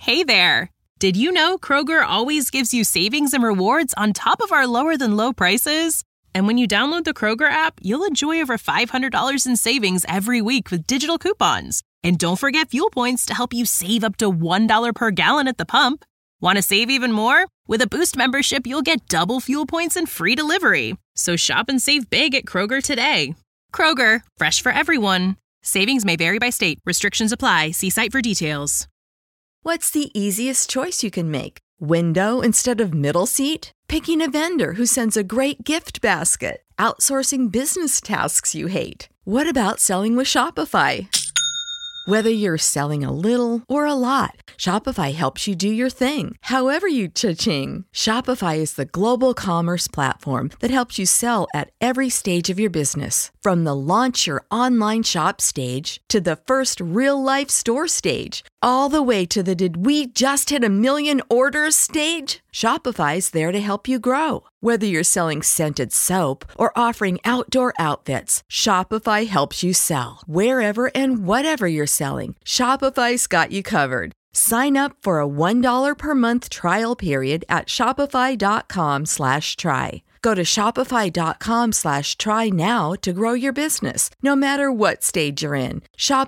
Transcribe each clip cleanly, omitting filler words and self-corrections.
Hey there! Did you know Kroger always gives you savings and rewards on top of our lower-than-low prices? And when you download the Kroger app, you'll enjoy over $500 in savings every week with digital coupons. And don't forget fuel points to help you save up to $1 per gallon at the pump. Want to save even more? With a Boost membership, you'll get double fuel points and free delivery. So shop and save big at Kroger today. Kroger, fresh for everyone. Savings may vary by state. Restrictions apply. See site for details. What's the easiest choice you can make? Window instead of middle seat? Picking a vendor who sends a great gift basket? Outsourcing business tasks you hate? What about selling with Shopify? Whether you're selling a little or a lot, Shopify helps you do your thing, however you cha-ching. Shopify is the global commerce platform that helps you sell at every stage of your business. From the launch your online shop stage to the first real-life store stage, all the way to the did we just hit a million orders stage. Shopify's there to help you grow. Whether you're selling scented soap or offering outdoor outfits, Shopify helps you sell. Wherever and whatever you're selling, Shopify's got you covered. Sign up for a $1 per month trial period at shopify.com/try. Go to shopify.com/try now to grow your business, no matter what stage you're in.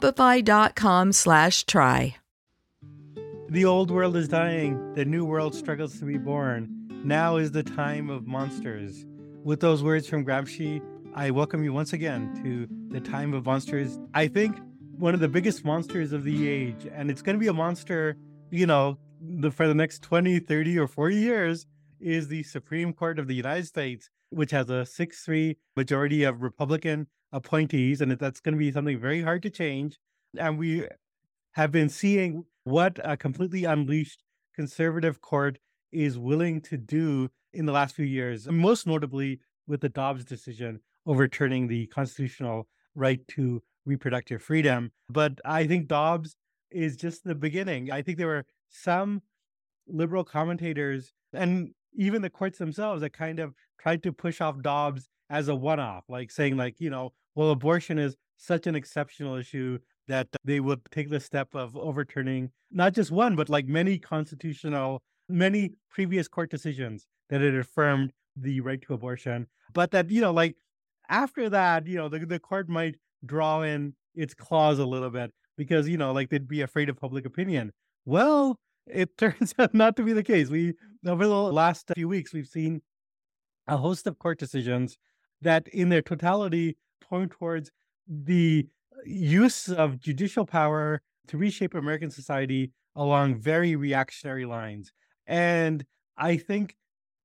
Shopify.com/try. The old world is dying. The new world struggles to be born. Now is the time of monsters. With those words from Gramsci, I welcome you once again to the time of monsters. I think one of the biggest monsters of the age, and it's going to be a monster, for the next 20, 30, or 40 years, is the Supreme Court of the United States, which has a 6-3 majority of Republican appointees, and that's going to be something very hard to change. And we have been seeing what a completely unleashed conservative court is willing to do in the last few years, most notably with the Dobbs decision overturning the constitutional right to reproductive freedom. But I think Dobbs is just the beginning. I think there were some liberal commentators and even the courts themselves that kind of tried to push off Dobbs as a one-off, like saying well, abortion is such an exceptional issue that they would take the step of overturning not just one, but many previous court decisions that had affirmed the right to abortion. But that, after that, the court might draw in its claws a little bit because, they'd be afraid of public opinion. Well, it turns out not to be the case. Over the last few weeks, we've seen a host of court decisions that in their totality point towards the use of judicial power to reshape American society along very reactionary lines. And I think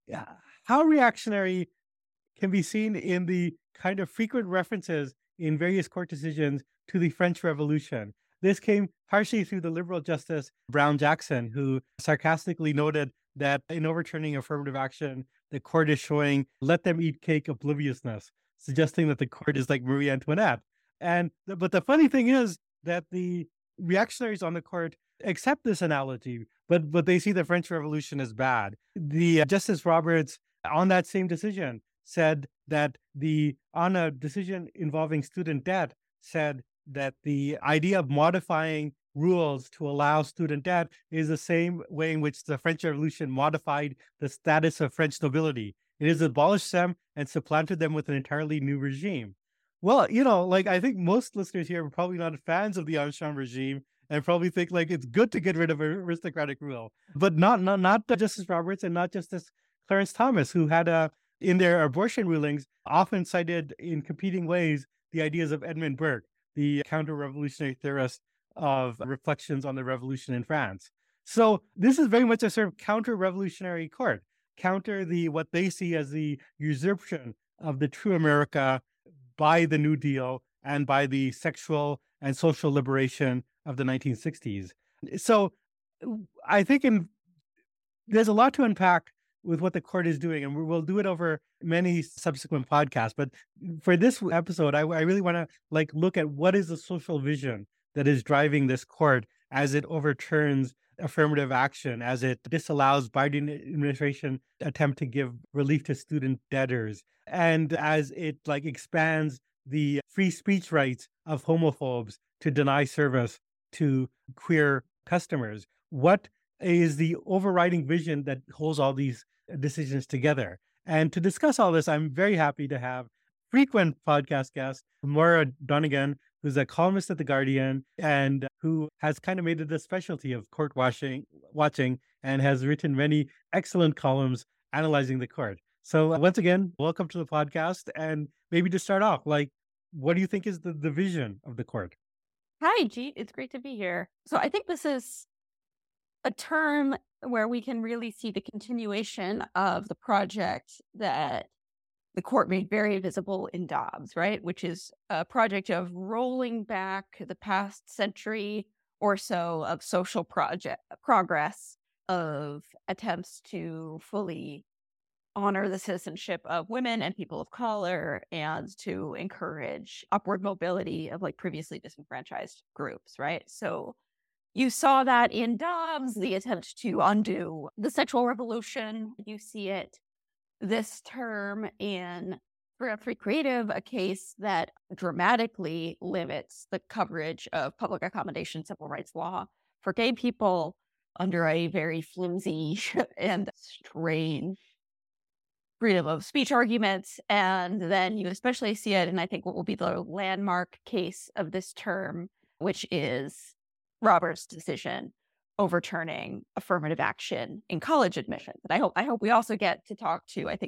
how reactionary can be seen in the kind of frequent references in various court decisions to the French Revolution. This came partially through the liberal Justice Brown Jackson, who sarcastically noted that in overturning affirmative action, the court is showing let them eat cake obliviousness, suggesting that the court is like Marie Antoinette. But the funny thing is that the reactionaries on the court accept this analogy, but they see the French Revolution as bad. The Justice Roberts, on that same decision, said that on a decision involving student debt, said that the idea of modifying rules to allow student debt is the same way in which the French Revolution modified the status of French nobility. It has abolished them and supplanted them with an entirely new regime. Well, I think most listeners here are probably not fans of the Ancien regime and probably think it's good to get rid of aristocratic rule, but not Justice Roberts and not Justice Clarence Thomas, who had in their abortion rulings often cited in competing ways the ideas of Edmund Burke, the counter-revolutionary theorist of Reflections on the Revolution in France. So this is very much a sort of counter-revolutionary court, counter what they see as the usurpation of the true America by the New Deal and by the sexual and social liberation of the 1960s. So I think there's a lot to unpack with what the court is doing, and we'll do it over many subsequent podcasts. But for this episode, I really want to look at what is the social vision that is driving this court as it overturns affirmative action, as it disallows Biden administration attempt to give relief to student debtors, and as it expands the free speech rights of homophobes to deny service to queer customers. What is the overriding vision that holds all these decisions together. And to discuss all this, I'm very happy to have frequent podcast guest, Moira Donegan, who's a columnist at The Guardian and who has kind of made it a specialty of watching and has written many excellent columns analyzing the court. So once again, welcome to the podcast. And maybe to start off, like, what do you think is the vision of the court? Hi, Jeet. It's great to be here. So I think this is a term where we can really see the continuation of the project that the court made very visible in Dobbs, right? Which is a project of rolling back the past century or so of social progress, of attempts to fully honor the citizenship of women and people of color and to encourage upward mobility of like previously disenfranchised groups, right? So you saw that in Dobbs, the attempt to undo the sexual revolution. You see it this term in 303 Creative, a case that dramatically limits the coverage of public accommodation civil rights law for gay people under a very flimsy and strange freedom of speech arguments. And then you especially see it in, I think, what will be the landmark case of this term, which is Roberts' decision overturning affirmative action in college admissions. And I hope we also get to talk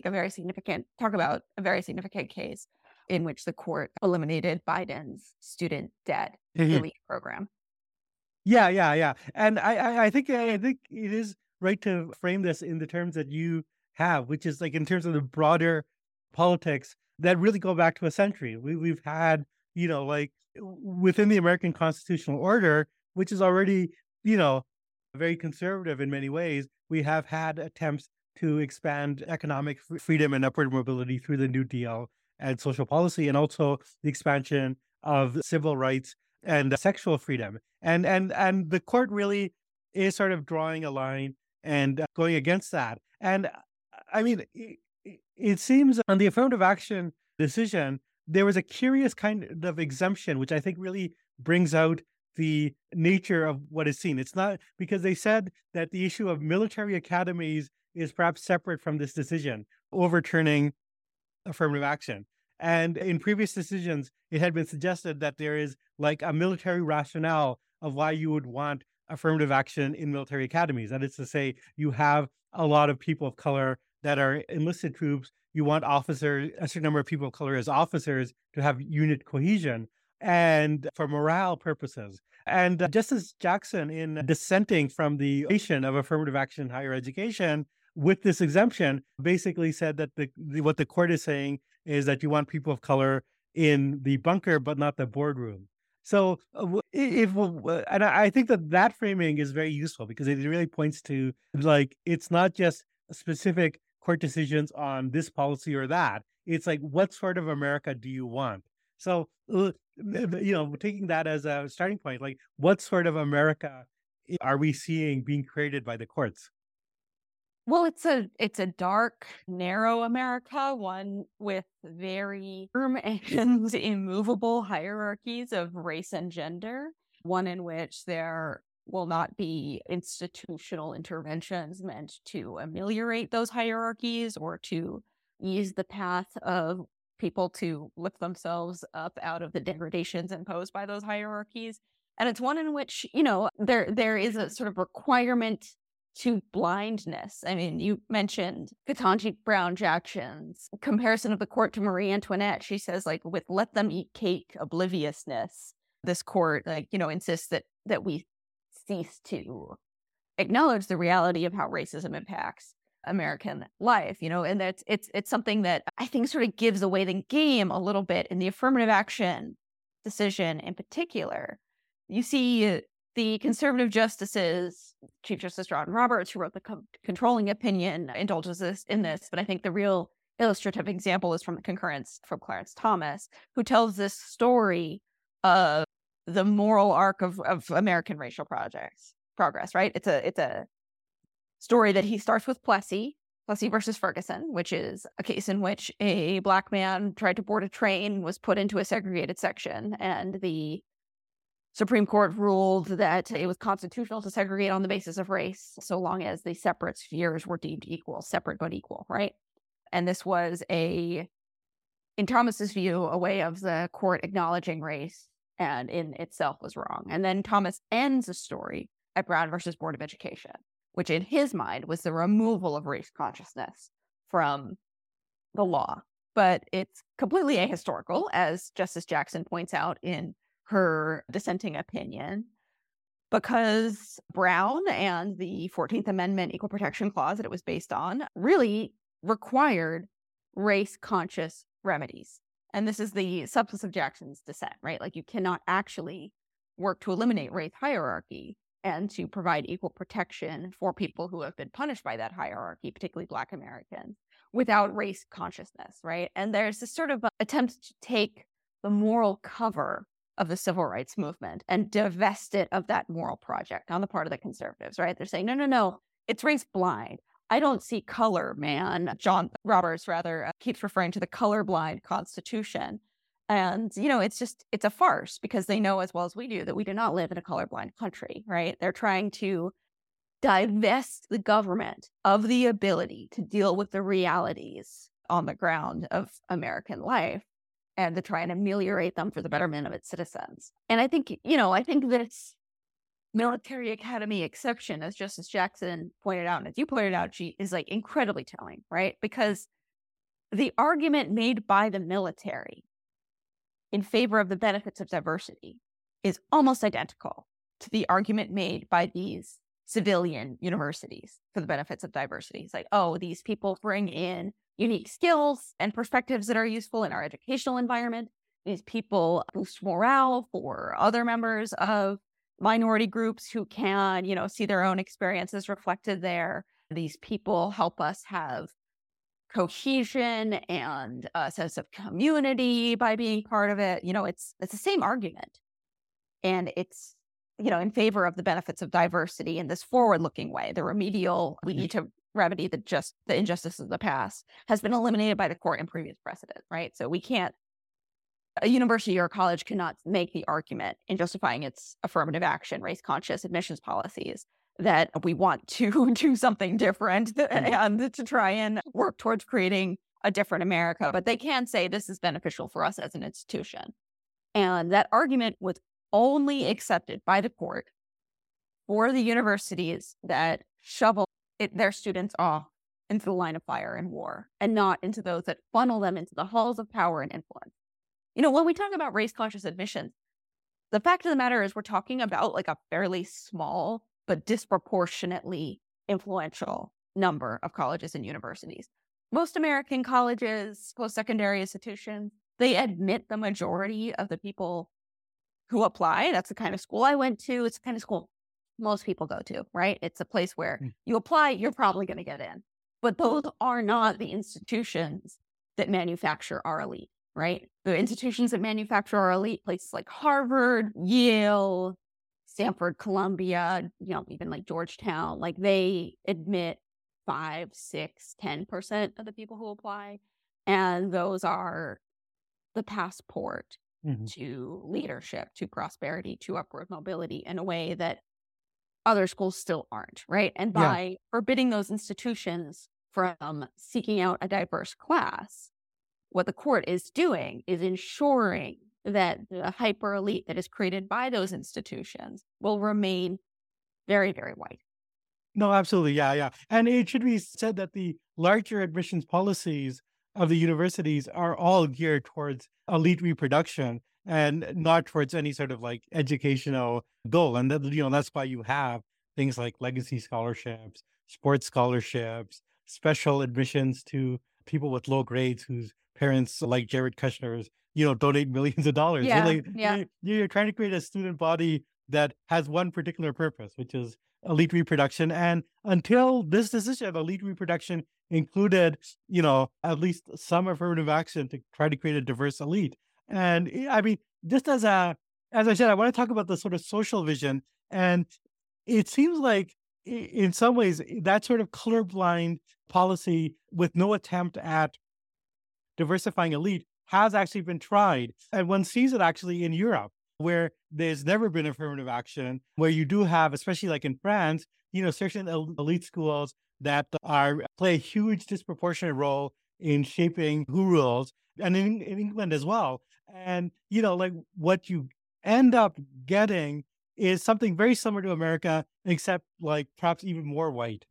about a very significant case in which the court eliminated Biden's student debt relief program. Yeah. And I think it is right to frame this in the terms that you have, which is like in terms of the broader politics that really go back to a century. We've had, like within the American constitutional order, which is already, very conservative in many ways, we have had attempts to expand economic freedom and upward mobility through the New Deal and social policy, and also the expansion of civil rights and sexual freedom. And the court really is sort of drawing a line and going against that. And I mean, it seems on the affirmative action decision, there was a curious kind of exemption, which I think really brings out the nature of what is seen. It's not because they said that the issue of military academies is perhaps separate from this decision, overturning affirmative action. And in previous decisions, it had been suggested that there is like a military rationale of why you would want affirmative action in military academies. That is to say, you have a lot of people of color that are enlisted troops. You want officers, a certain number of people of color as officers to have unit cohesion and for morale purposes. And Justice Jackson, in dissenting from the nation of affirmative action in higher education with this exemption, basically said that what the court is saying is that you want people of color in the bunker, but not the boardroom. So and I think that framing is very useful because it really points to like, it's not just specific court decisions on this policy or that. It's like, what sort of America do you want? So, taking that as a starting point, like what sort of America are we seeing being created by the courts? Well, it's a dark, narrow America, one with very firm and immovable hierarchies of race and gender, one in which there will not be institutional interventions meant to ameliorate those hierarchies or to ease the path of people to lift themselves up out of the degradations imposed by those hierarchies. And it's one in which, there is a sort of requirement to blindness. I mean, you mentioned Ketanji Brown Jackson's comparison of the court to Marie Antoinette. She says, like, with let them eat cake obliviousness, this court, insists that we cease to acknowledge the reality of how racism impacts American life, and that's it's something that I think sort of gives away the game a little bit in the affirmative action decision in particular. You see the conservative justices, Chief Justice John Roberts, who wrote the controlling opinion, indulges in this, but I think the real illustrative example is from the concurrence from Clarence Thomas, who tells this story of the moral arc of American racial progress, right? It's a story that he starts with Plessy versus Ferguson, which is a case in which a Black man tried to board a train, was put into a segregated section, and the Supreme Court ruled that it was constitutional to segregate on the basis of race, so long as the separate spheres were deemed equal, separate but equal, right? And this was in Thomas's view, a way of the court acknowledging race, and in itself was wrong. And then Thomas ends the story at Brown versus Board of Education, which in his mind was the removal of race consciousness from the law. But it's completely ahistorical, as Justice Jackson points out in her dissenting opinion, because Brown and the 14th Amendment Equal Protection Clause that it was based on really required race-conscious remedies. And this is the substance of Jackson's dissent, right? Like, you cannot actually work to eliminate race hierarchy and to provide equal protection for people who have been punished by that hierarchy, particularly Black Americans, without race consciousness, right? And there's this sort of attempt to take the moral cover of the civil rights movement and divest it of that moral project on the part of the conservatives, right? They're saying, no, it's race blind. I don't see color, man. John Roberts, rather, keeps referring to the colorblind Constitution. And, it's a farce, because they know as well as we do that we do not live in a colorblind country, right? They're trying to divest the government of the ability to deal with the realities on the ground of American life and to try and ameliorate them for the betterment of its citizens. And I think this military academy exception, as Justice Jackson pointed out, and as you pointed out, she is like incredibly telling, right? Because the argument made by the military in favor of the benefits of diversity is almost identical to the argument made by these civilian universities for the benefits of diversity. It's like, oh, these people bring in unique skills and perspectives that are useful in our educational environment. These people boost morale for other members of minority groups who can, see their own experiences reflected there. These people help us have cohesion and a sense of community by being part of it. It's the same argument. And it's, in favor of the benefits of diversity in this forward-looking way. The remedial, we need to remedy the injustices of the past, has been eliminated by the court in previous precedent, right? So a university or a college cannot make the argument in justifying its affirmative action, race-conscious admissions policies, that we want to do something different and to try and work towards creating a different America. But they can say this is beneficial for us as an institution. And that argument was only accepted by the court for the universities that shovel their students off into the line of fire and war, and not into those that funnel them into the halls of power and influence. When we talk about race-conscious admissions, the fact of the matter is we're talking about like a fairly small but disproportionately influential number of colleges and universities. Most American colleges, post-secondary institutions, they admit the majority of the people who apply. That's the kind of school I went to. It's the kind of school most people go to, right? It's a place where you apply, you're probably going to get in. But those are not the institutions that manufacture our elite, right? The institutions that manufacture our elite, places like Harvard, Yale, Stanford, Columbia, even like Georgetown, like they admit 5, 6, 10% of the people who apply. And those are the passport to leadership, to prosperity, to upward mobility in a way that other schools still aren't, right? And by forbidding those institutions from seeking out a diverse class, what the court is doing is ensuring that the hyper elite that is created by those institutions will remain very, very white. No, absolutely. Yeah. And it should be said that the larger admissions policies of the universities are all geared towards elite reproduction and not towards any sort of like educational goal. And that, that's why you have things like legacy scholarships, sports scholarships, special admissions to people with low grades whose parents, like Jared Kushner's, donate millions of dollars. You're trying to create a student body that has one particular purpose, which is elite reproduction. And until this decision, elite reproduction included, at least some affirmative action to try to create a diverse elite. And I mean, just as I said, I want to talk about the sort of social vision. And it seems like in some ways that sort of colorblind policy with no attempt at diversifying elite has actually been tried. And one sees it actually in Europe. where there's never been affirmative action, where you do have, especially like in France, certain elite schools that are play a huge disproportionate role in shaping who rules, and in England as well. And, like what you end up getting is something very similar to America, except like perhaps even more white.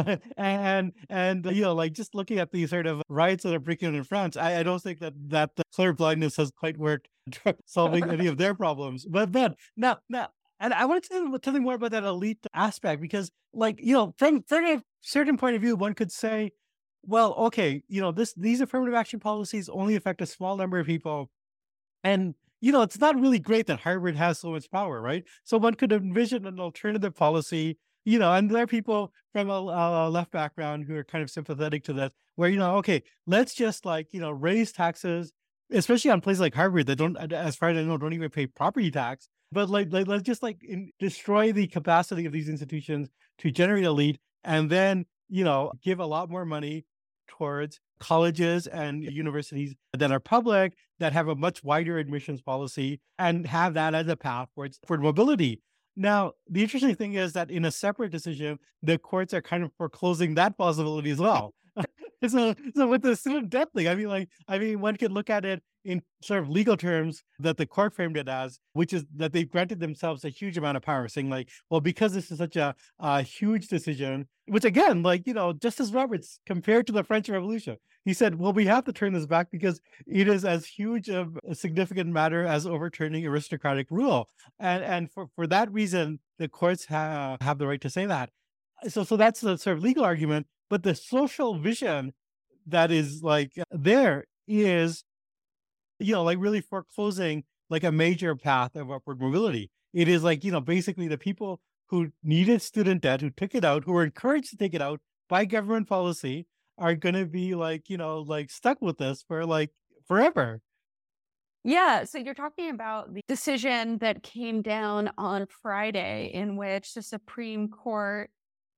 Like just looking at these sort of riots that are breaking out in France, I don't think that the color blindness has quite worked solving any of their problems. But now, and I want to tell you more about that elite aspect because, like, from a certain point of view, one could say, well, okay, these affirmative action policies only affect a small number of people, and, it's not really great that Harvard has so much power, right? So one could envision an alternative policy, and there are people from a left background who are kind of sympathetic to this, where, okay, let's just like, raise taxes, especially on places like Harvard that don't, as far as I know, don't even pay property tax. But like let's just like destroy the capacity of these institutions to generate elite, and then, give a lot more money towards colleges and universities that are public, that have a much wider admissions policy, and have that as a path for mobility. Now, the interesting thing is that in a separate decision, the courts are kind of foreclosing that possibility as well. So with the student debt thing, one could look at it in sort of legal terms that the court framed it as, which is that they've granted themselves a huge amount of power, saying like, well, because this is such a huge decision, which again, like, Justice Roberts compared to the French Revolution, he said, well, we have to turn this back because it is as huge of a significant matter as overturning aristocratic rule. And for that reason, the courts have the right to say that. So that's the sort of legal argument. But the social vision that is like there is, like really foreclosing like a major path of upward mobility. It is like, basically the people who needed student debt, who took it out, who were encouraged to take it out by government policy, are going to be like, like stuck with this for like forever. Yeah, so you're talking about the decision that came down on Friday in which the Supreme Court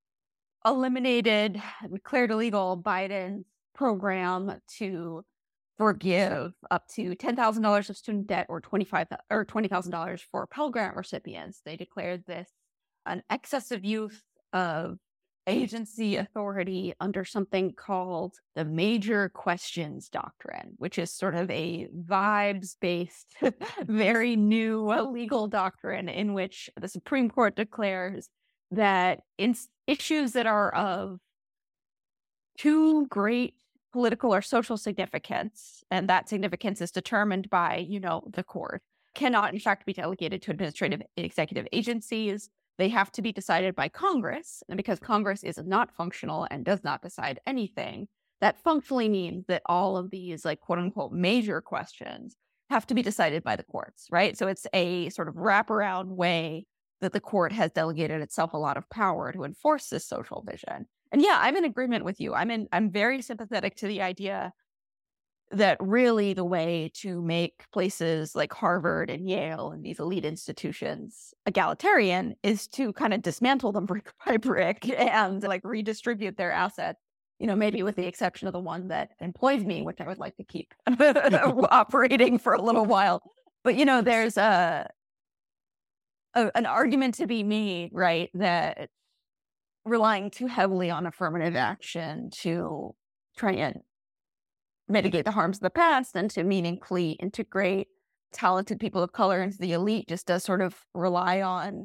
declared illegal Biden's program to forgive up to $10,000 of student debt or $20,000 for Pell Grant recipients. They declared this an excessive use of agency authority under something called the Major Questions Doctrine, which is sort of a vibes-based, very new legal doctrine in which the Supreme Court declares that issues that are of too great political or social significance, and that significance is determined by, the court, cannot in fact be delegated to administrative executive agencies. They have to be decided by Congress. And because Congress is not functional and does not decide anything, that functionally means that all of these like quote unquote major questions have to be decided by the courts, right? So it's a sort of wraparound way that the court has delegated itself a lot of power to enforce this social vision. And yeah, I'm in agreement with you. I'm very sympathetic to the idea that really the way to make places like Harvard and Yale and these elite institutions egalitarian is to kind of dismantle them brick by brick and like redistribute their assets, maybe with the exception of the one that employs me, which I would like to keep operating for a little while. But, there's an argument to be made, right, that relying too heavily on affirmative action to try and mitigate the harms of the past and to meaningfully integrate talented people of color into the elite just does sort of rely on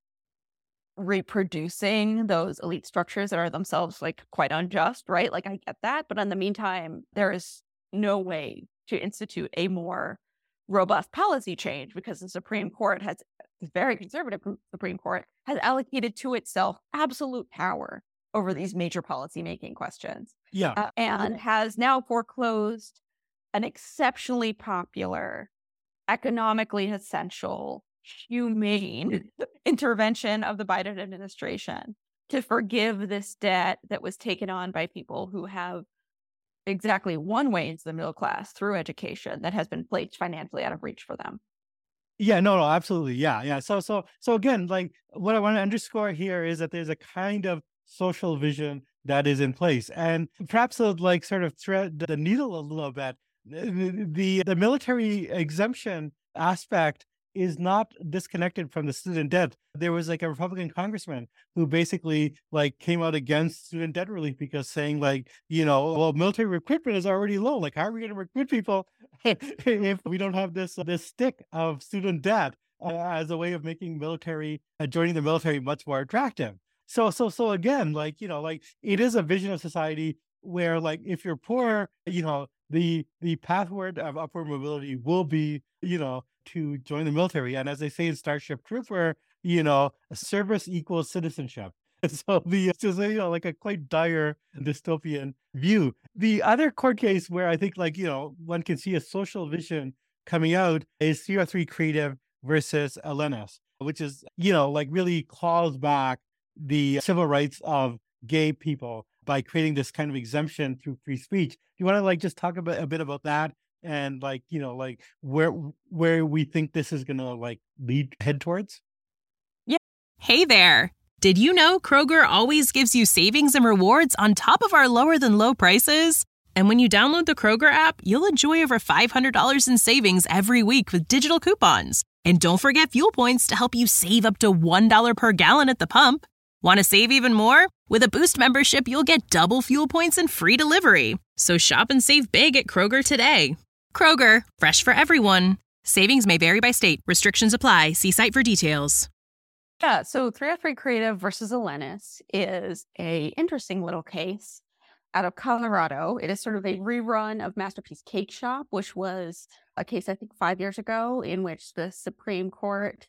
reproducing those elite structures that are themselves like quite unjust, right? Like I get that, but in the meantime, there is no way to institute a more robust policy change because the Supreme Court has, the very conservative Supreme Court has allocated to itself absolute power over these major policymaking questions. Yeah. And has now foreclosed an exceptionally popular, economically essential, humane intervention of the Biden administration to forgive this debt that was taken on by people who have exactly one way into the middle class through education that has been placed financially out of reach for them. Yeah, no, absolutely. Yeah. So again, like what I want to underscore here is that there's a kind of social vision that is in place, and perhaps to like sort of thread the needle a little bit. The military exemption aspect is not disconnected from the student debt. There was like a Republican congressman who basically like came out against student debt relief because saying like, well, military recruitment is already low. Like, how are we going to recruit people if we don't have this stick of student debt as a way of making military joining the military much more attractive? So again, like, like it is a vision of society where like if you're poor, the pathway of upward mobility will be, to join the military. And as they say in Starship Trooper, service equals citizenship. And so it's just, like a quite dire dystopian view. The other court case where I think like, one can see a social vision coming out is 303 Creative versus Elenis, which is, like really claws back the civil rights of gay people by creating this kind of exemption through free speech. Do you want to like just talk a bit about that and like, like where we think this is going to like head towards? Yeah. Hey there. Did you know Kroger always gives you savings and rewards on top of our lower than low prices? And when you download the Kroger app, you'll enjoy over $500 in savings every week with digital coupons. And don't forget fuel points to help you save up to $1 per gallon at the pump. Want to save even more? With a Boost membership, you'll get double fuel points and free delivery. So shop and save big at Kroger today. Kroger, fresh for everyone. Savings may vary by state. Restrictions apply. See site for details. Yeah, so 303 Creative versus Elenis is a interesting little case out of Colorado. It is sort of a rerun of Masterpiece Cake Shop, which was a case, I think, 5 years ago, in which the Supreme Court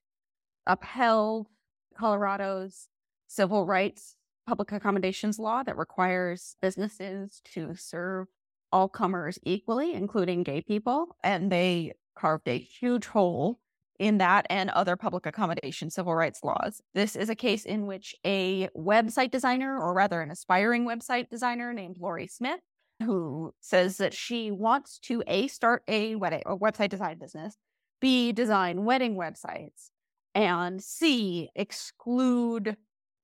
upheld Colorado's civil rights public accommodations law that requires businesses to serve all comers equally, including gay people. And they carved a huge hole in that and other public accommodation civil rights laws. This is a case in which a website designer, or rather an aspiring website designer named Lori Smith, who says that she wants to A, start a website design business, B, design wedding websites, and C, exclude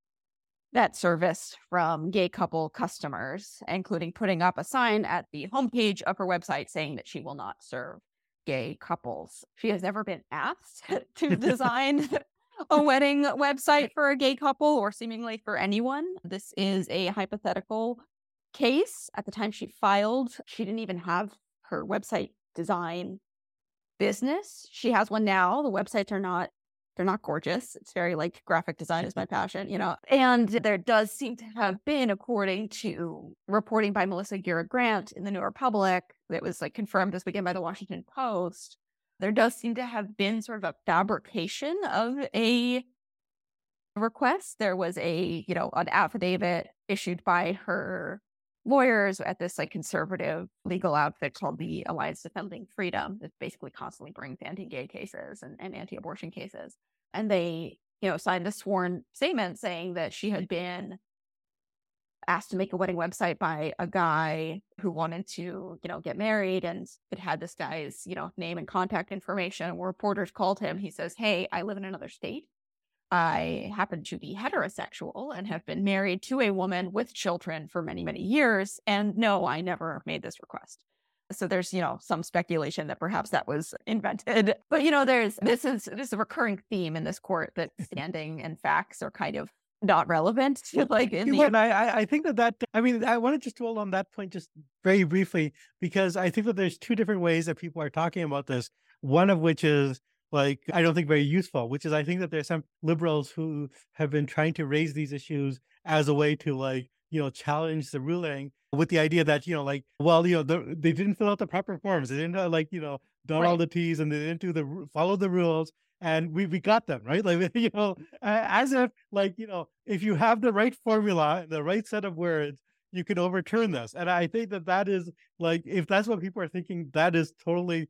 that service from gay couple customers, including putting up a sign at the homepage of her website saying that she will not serve gay couples. She has never been asked to design a wedding website for a gay couple or seemingly for anyone. This is a hypothetical case. At the time she filed, she didn't even have her website design business. She has one now. The websites are not gorgeous. It's very like graphic design is my passion, And there does seem to have been, according to reporting by Melissa Gira Grant in the New Republic, that was like confirmed this weekend by the Washington Post, there does seem to have been sort of a fabrication of a request. There was an affidavit issued by her lawyers at this like conservative legal outfit called the Alliance Defending Freedom that basically constantly brings anti-gay cases and anti-abortion cases. And they, signed a sworn statement saying that she had been asked to make a wedding website by a guy who wanted to, get married, and it had this guy's, name and contact information. And when reporters called him, he says, "Hey, I live in another state. I happen to be heterosexual and have been married to a woman with children for many, many years. And no, I never made this request." So there's, some speculation that perhaps that was invented. But, this is a recurring theme in this court that standing and facts are kind of not relevant. And I think I want to just dwell on that point just very briefly, because I think that there's two different ways that people are talking about this. One of which is I don't think very useful, which is I think that there's some liberals who have been trying to raise these issues as a way to challenge the ruling with the idea that, they didn't fill out the proper forms. They didn't dot all the T's, and they didn't follow the rules. And we got them, right? As if if you have the right formula, the right set of words, you can overturn this. And I think that is if that's what people are thinking, that is totally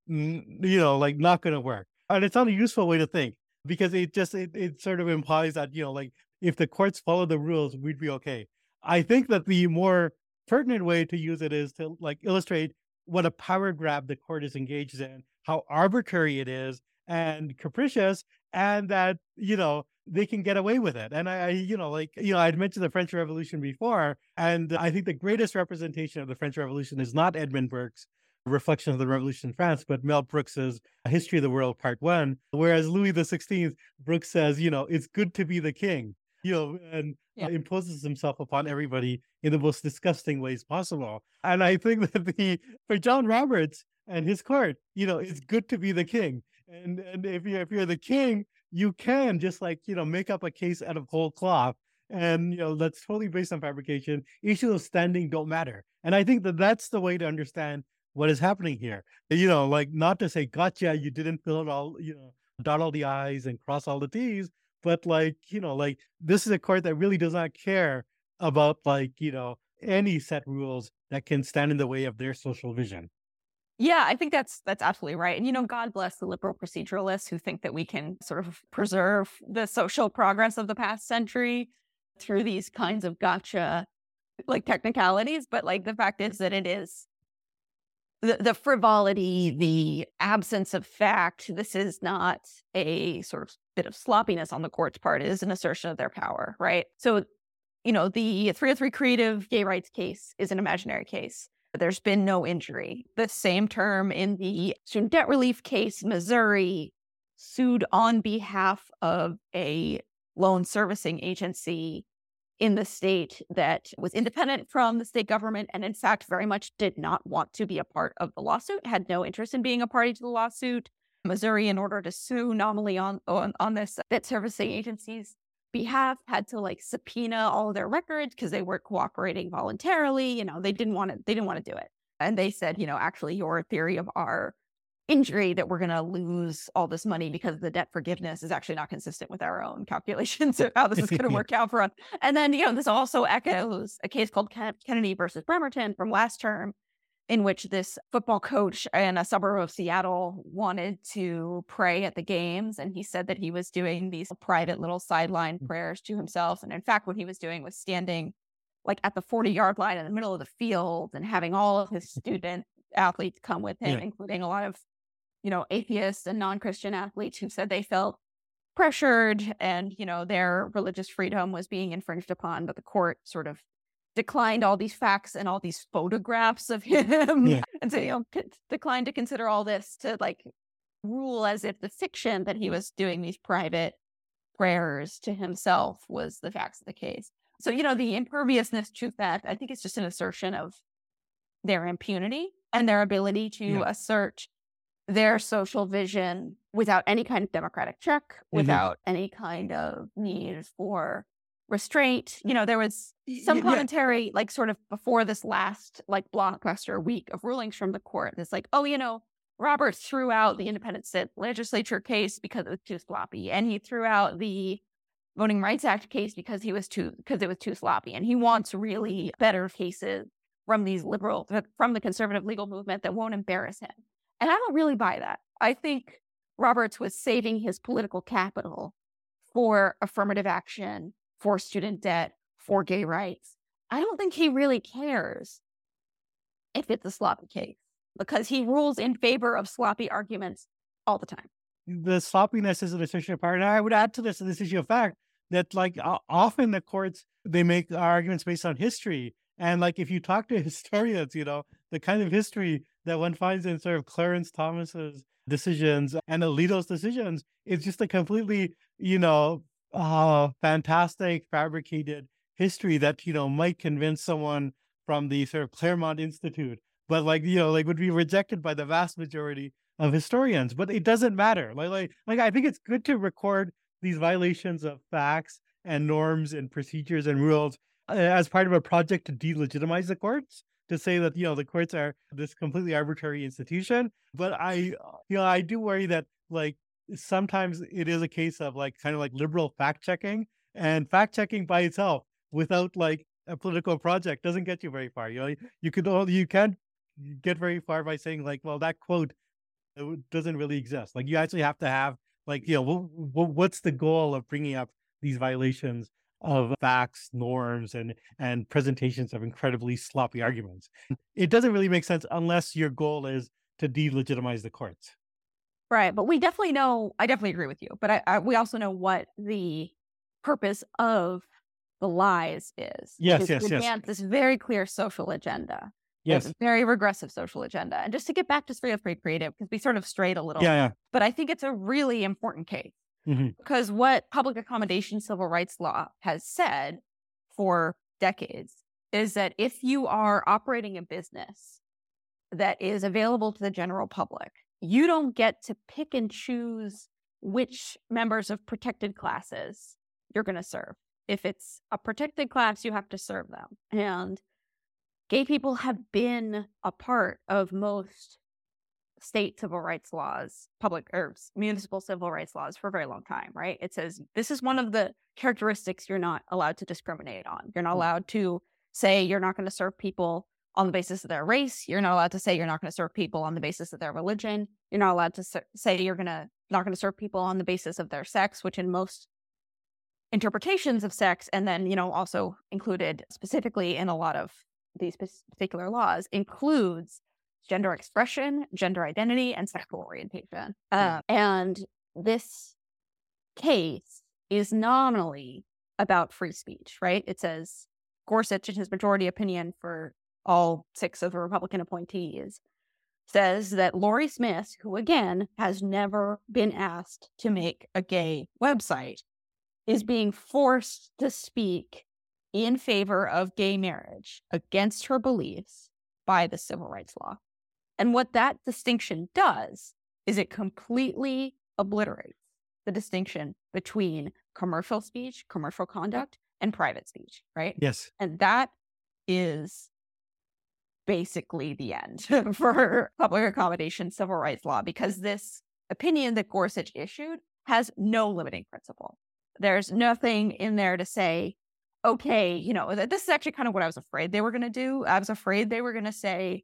not going to work. And it's not a useful way to think, because it sort of implies that, if the courts follow the rules, we'd be okay. I think that the more pertinent way to use it is to illustrate what a power grab the court is engaged in, how arbitrary it is and capricious, and that, they can get away with it. And I'd mentioned the French Revolution before, and I think the greatest representation of the French Revolution is not Edmund Burke's Reflection of the Revolution in France, but Mel Brooks's History of the World Part One. Whereas Louis XVI, Brooks says, it's good to be the king, and Yeah. imposes himself upon everybody in the most disgusting ways possible. And I think that for John Roberts and his court, it's good to be the king. And if you're the king, you can just make up a case out of whole cloth. And that's totally based on fabrication. Issues of standing don't matter. And I think that that's the way to understand what is happening here. Not to say, gotcha, you didn't fill it all, dot all the I's and cross all the T's, but this is a court that really does not care about any set rules that can stand in the way of their social vision. Yeah, I think that's absolutely right. And, God bless the liberal proceduralists who think that we can sort of preserve the social progress of the past century through these kinds of gotcha, technicalities. But the fact is that it is the frivolity, the absence of fact. This is not a sort of bit of sloppiness on the court's part. It is an assertion of their power, right? So, the 303 Creative gay rights case is an imaginary case. There's been no injury. The same term in the student debt relief case, Missouri sued on behalf of a loan servicing agency in the state that was independent from the state government and, in fact, very much did not want to be a part of the lawsuit, had no interest in being a party to the lawsuit. Missouri, in order to sue nominally on this debt servicing agency's behalf, had to subpoena all of their records because they weren't cooperating voluntarily. They didn't want to do it. And they said, actually, your theory of our injury that we're going to lose all this money because of the debt forgiveness is actually not consistent with our own calculations of how this is going to work out for us. And then, this also echoes a case called Kennedy versus Bremerton from last term, in which this football coach in a suburb of Seattle wanted to pray at the games. And he said that he was doing these private little sideline prayers to himself. And in fact, what he was doing was standing at the 40-yard line in the middle of the field and having all of his student athletes come with him, including a lot of, atheists and non-Christian athletes who said they felt pressured and, their religious freedom was being infringed upon. But the court sort of declined all these facts and all these photographs of him and so, declined to consider all this to rule as if the fiction that he was doing these private prayers to himself was the facts of the case. So, the imperviousness to that, I think it's just an assertion of their impunity and their ability to assert their social vision without any kind of democratic check, without any kind of need for restraint. There was some commentary, sort of before this last, blockbuster week of rulings from the court. It's Roberts threw out the independent legislature case because it was too sloppy. And he threw out the Voting Rights Act case because it was too sloppy. And he wants really better cases from the conservative legal movement that won't embarrass him. And I don't really buy that. I think Roberts was saving his political capital for affirmative action, for student debt, for gay rights. I don't think he really cares if it's a sloppy case because he rules in favor of sloppy arguments all the time. The sloppiness is an essential part. And I would add to this issue of fact that often the courts, they make arguments based on history. And if you talk to historians, the kind of history that one finds in sort of Clarence Thomas's decisions and Alito's decisions is just a completely, fantastic, fabricated history that, might convince someone from the sort of Claremont Institute, but would be rejected by the vast majority of historians. But it doesn't matter. I think it's good to record these violations of facts and norms and procedures and rules as part of a project to delegitimize the courts, to say that, the courts are this completely arbitrary institution. But I do worry that sometimes it is a case of liberal fact checking, and fact checking by itself without a political project doesn't get you very far. You can't get very far by saying that quote doesn't really exist. You actually have to have what's the goal of bringing up these violations of facts, norms, and presentations of incredibly sloppy arguments. It doesn't really make sense unless your goal is to delegitimize the courts. Right. But we definitely know, I definitely agree with you, but we also know what the purpose of the lies is. Yes. To advance this very clear social agenda. Yes. It's a very regressive social agenda. And just to get back to Free Creative, because we sort of strayed a little, Yeah. but I think it's a really important case Hmm. because what public accommodation civil rights law has said for decades is that if you are operating a business that is available to the general public, you don't get to pick and choose which members of protected classes you're going to serve. If it's a protected class, you have to serve them. And gay people have been a part of most state civil rights laws, public or municipal civil rights laws for a very long time, right? It says this is one of the characteristics you're not allowed to discriminate on. You're not allowed to say you're not going to serve people on the basis of their race. You're not allowed to say you're not going to serve people on the basis of their religion. You're not allowed to say you're not going to serve people on the basis of their sex, which in most interpretations of sex, and then, also included specifically in a lot of these particular laws, includes gender expression, gender identity, and sexual orientation. And this case is nominally about free speech, right? It says Gorsuch, in his majority opinion for all 6 of the Republican appointees, says that Lorie Smith, who again has never been asked to make a gay website, is being forced to speak in favor of gay marriage against her beliefs by the civil rights law. And what that distinction does is it completely obliterates the distinction between commercial speech, commercial conduct, and private speech, right? Yes. And that is basically the end for public accommodation civil rights law, because this opinion that Gorsuch issued has no limiting principle. There's nothing in there to say, okay, this is actually kind of what I was afraid they were going to do. I was afraid they were going to say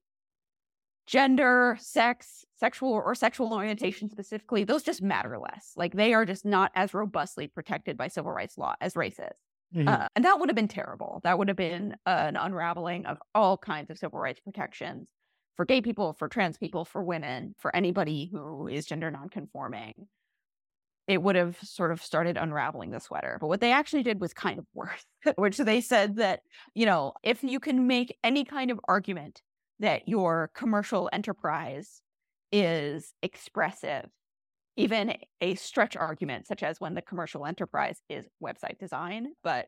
gender, sex, sexual orientation specifically, those just matter less. Like they are just not as robustly protected by civil rights law as race is. Mhm. And that would have been terrible. That would have been an unraveling of all kinds of civil rights protections for gay people, for trans people, for women, for anybody who is gender nonconforming. It would have sort of started unraveling the sweater. But what they actually did was kind of worse, which they said that, if you can make any kind of argument that your commercial enterprise is expressive, even a stretch argument, such as when the commercial enterprise is website design, but,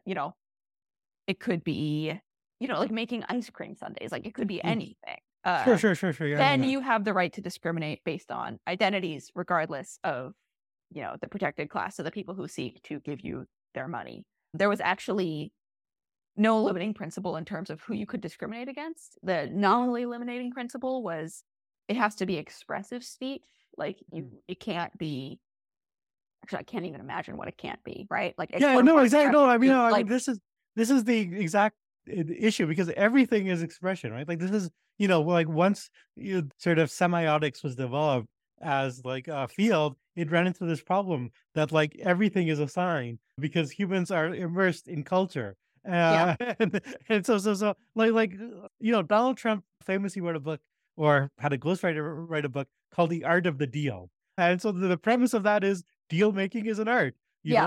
it could be, like making ice cream sundaes, like it could be anything. Sure. Yeah, Then yeah. you have the right to discriminate based on identities, regardless of, the protected class of the people who seek to give you their money. There was actually no limiting principle in terms of who you could discriminate against. The nominally limiting principle was it has to be expressive speech. Like it can't be. Actually, I can't even imagine what it can't be. Right? Like Yeah, no, exactly. No, I mean, like, this is the exact issue, because everything is expression, right? Like this is, like once sort of semiotics was developed as like a field, it ran into this problem that like everything is a sign because humans are immersed in culture. Yeah. And so like Donald Trump famously wrote a book, or had a ghostwriter write a book called The Art of the Deal. And so the premise of that is deal making is an art.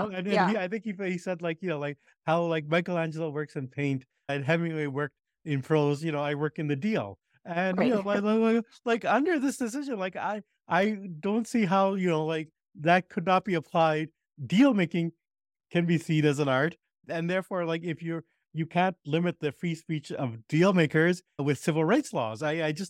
I think he said like how like Michelangelo works in paint and Hemingway worked in prose. I work in the deal. And Right. like under this decision, like I don't see how like that could not be applied. Deal making can be seen as an art, and therefore, like if you can't limit the free speech of deal makers with civil rights laws.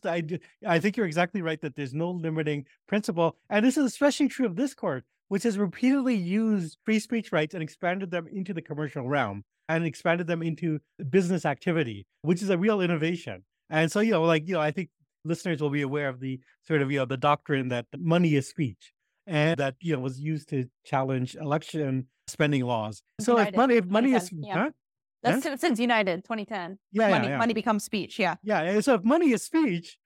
I think you're exactly right that there's no limiting principle, and this is especially true of this court, which has repeatedly used free speech rights and expanded them into the commercial realm and expanded them into business activity, which is a real innovation. And so, I think listeners will be aware of the sort of, the doctrine that money is speech, and that, was used to challenge election spending laws. So United, if money is, 2010, yeah. huh? That's since United 2010. Yeah. Money becomes speech. Yeah. Yeah. And so if money is speech,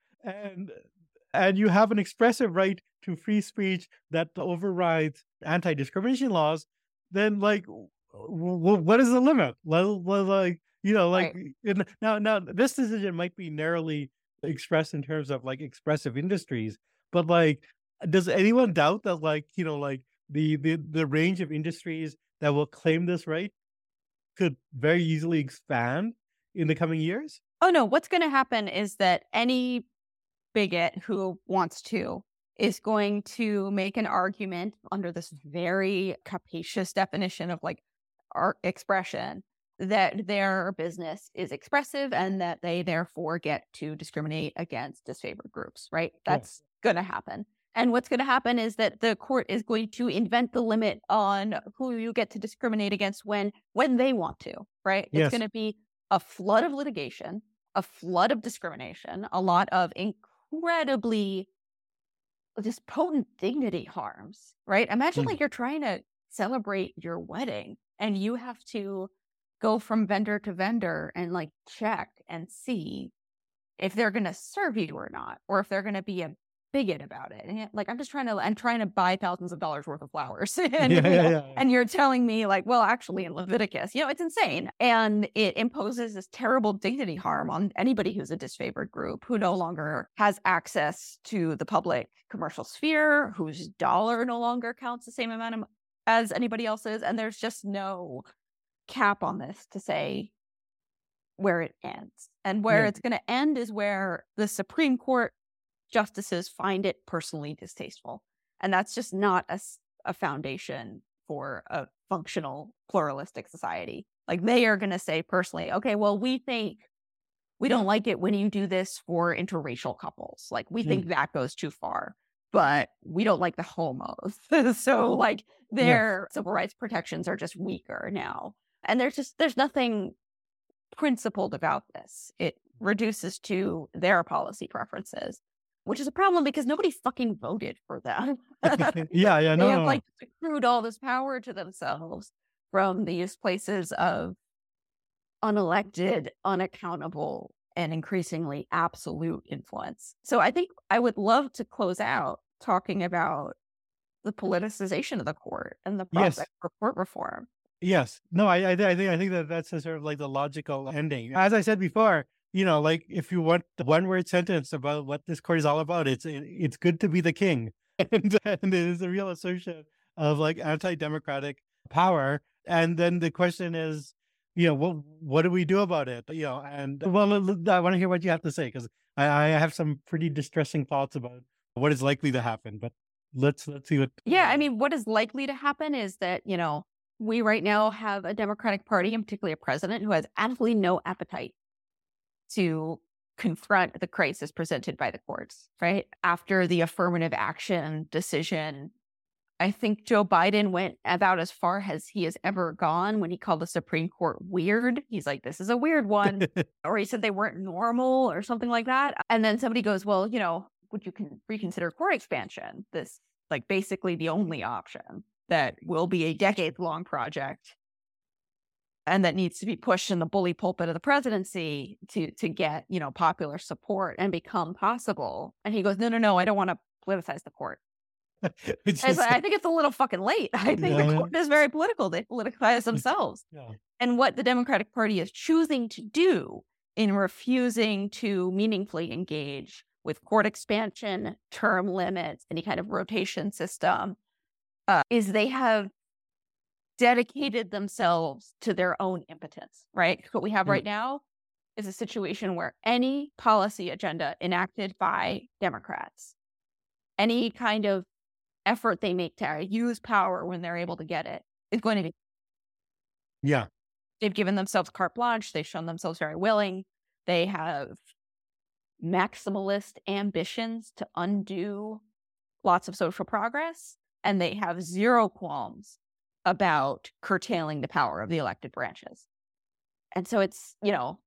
and you have an expressive right to free speech that overrides anti-discrimination laws, then like, what is the limit? Like, Right. now this decision might be narrowly expressed in terms of like expressive industries, but like, does anyone doubt that like, like the range of industries that will claim this right could very easily expand in the coming years? Oh, no. What's going to happen is that any bigot who wants to is going to make an argument under this very capacious definition of like art expression that their business is expressive and that they therefore get to discriminate against disfavored groups, right? That's going to happen. And what's going to happen is that the court is going to invent the limit on who you get to discriminate against when they want to, right? It's going to be a flood of litigation, a flood of discrimination, a lot of incredibly just potent dignity harms, right? Imagine like you're trying to celebrate your wedding and you have to go from vendor to vendor and like check and see if they're going to serve you or not, or if they're going to be a bigot about it. And like, I'm trying to buy thousands of dollars worth of flowers. And, and you're telling me like, well, actually in Leviticus, it's insane. And it imposes this terrible dignity harm on anybody who's a disfavored group who no longer has access to the public commercial sphere, whose dollar no longer counts the same amount as anybody else's. And there's just no cap on this to say where it ends. And where it's going to end is where the Supreme Court justices find it personally distasteful. And that's just not a foundation for a functional pluralistic society. Like they are going to say personally, okay, well, we don't like it when you do this for interracial couples. Like we think that goes too far, but we don't like the homos. So like their civil rights protections are just weaker now. And there's nothing principled about this. It reduces to their policy preferences, which is a problem because nobody fucking voted for them. They have like accrued all this power to themselves from these places of unelected, unaccountable, and increasingly absolute influence. So I think I would love to close out talking about the politicization of the court and the prospect for court reform. Yes. No, I think that's a sort of like the logical ending. As I said before, like if you want the one-word sentence about what this court is all about, it's good to be the king. And it is a real assertion of like anti-democratic power. And then the question is, what do we do about it? And well, I want to hear what you have to say, because I have some pretty distressing thoughts about what is likely to happen. But let's see what. Yeah, I mean, what is likely to happen is that, we right now have a Democratic Party, and particularly a president, who has absolutely no appetite to confront the crisis presented by the courts, right? After the affirmative action decision, I think Joe Biden went about as far as he has ever gone when he called the Supreme Court weird. He's like, this is a weird one. Or he said they weren't normal or something like that. And then somebody goes, well, would you reconsider court expansion? This, like, basically the only option that will be a decades-long project and that needs to be pushed in the bully pulpit of the presidency to get, popular support and become possible. And he goes, no, I don't want to politicize the court. I think it's a little fucking late. I think the court is very political. They politicize themselves. And what the Democratic Party is choosing to do in refusing to meaningfully engage with court expansion, term limits, any kind of rotation system, is they have dedicated themselves to their own impotence, right? What we have right now is a situation where any policy agenda enacted by Democrats, any kind of effort they make to use power when they're able to get it, is going to be. Yeah. They've given themselves carte blanche. They've shown themselves very willing. They have maximalist ambitions to undo lots of social progress. And they have zero qualms about curtailing the power of the elected branches. And so it's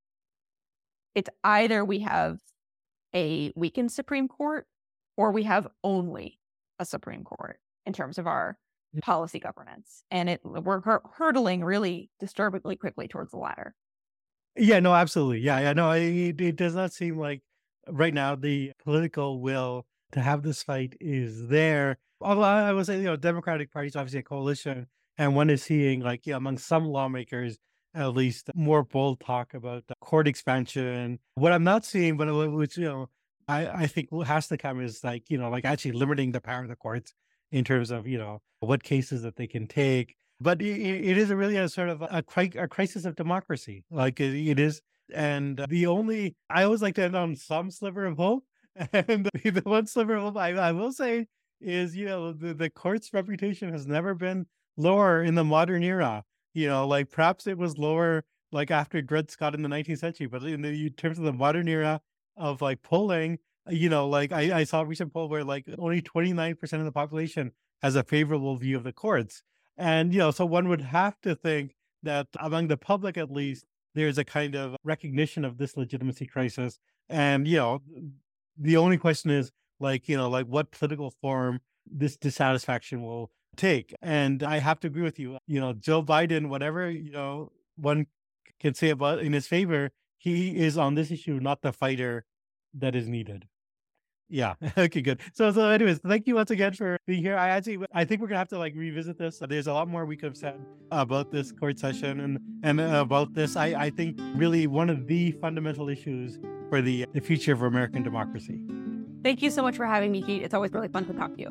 either we have a weakened Supreme Court or we have only a Supreme Court in terms of our policy governance. And we're hurtling really disturbingly quickly towards the latter. Yeah, no, absolutely. Yeah, no, it does not seem like right now the political will to have this fight is there. Although I would say, Democratic Party is obviously a coalition, and one is seeing, like, among some lawmakers, at least, more bold talk about court expansion. What I'm not seeing, but which, I think has to come is like actually limiting the power of the courts in terms of, what cases that they can take. But it is really a sort of a crisis of democracy. Like it is And I always like to end on some sliver of hope. And the one sliver of hope I will say is, the court's reputation has never been lower in the modern era. Like perhaps it was lower like after Dred Scott in the 19th century, but in terms of the modern era of like polling, like I saw a recent poll where like only 29% of the population has a favorable view of the courts. And, so one would have to think that among the public, at least, there's a kind of recognition of this legitimacy crisis. And, the only question is like what political form this dissatisfaction will take. And I have to agree with you, Joe Biden, whatever, one can say about in his favor, he is on this issue not the fighter that is needed. Yeah. Okay, good. So anyways, thank you once again for being here. I think we're gonna have to like revisit this. There's a lot more we could have said about this court session and about this. I think really one of the fundamental issues for the future of American democracy. Thank you so much for having me, Keith. It's always really fun to talk to you.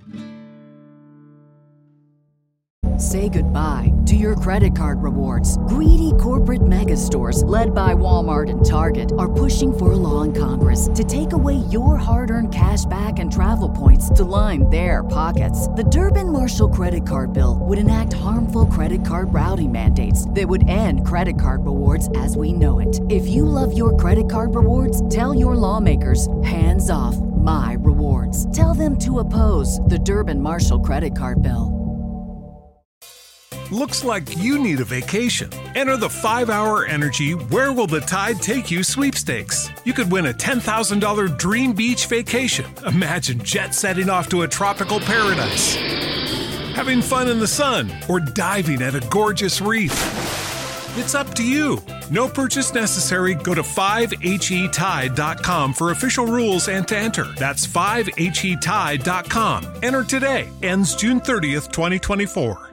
Say goodbye to your credit card rewards. Greedy corporate mega stores, led by Walmart and Target, are pushing for a law in Congress to take away your hard-earned cash back and travel points to line their pockets. The Durbin-Marshall credit card bill would enact harmful credit card routing mandates that would end credit card rewards as we know it. If you love your credit card rewards, tell your lawmakers, hands off my rewards. Tell them to oppose the Durbin-Marshall credit card bill. Looks like you need a vacation. Enter the 5-Hour Energy Where Will the Tide Take You sweepstakes. You could win a $10,000 dream beach vacation. Imagine jet setting off to a tropical paradise, having fun in the sun, or diving at a gorgeous reef. It's up to you. No purchase necessary. Go to 5HETide.com for official rules and to enter. That's 5HETide.com. Enter today. Ends June 30th, 2024.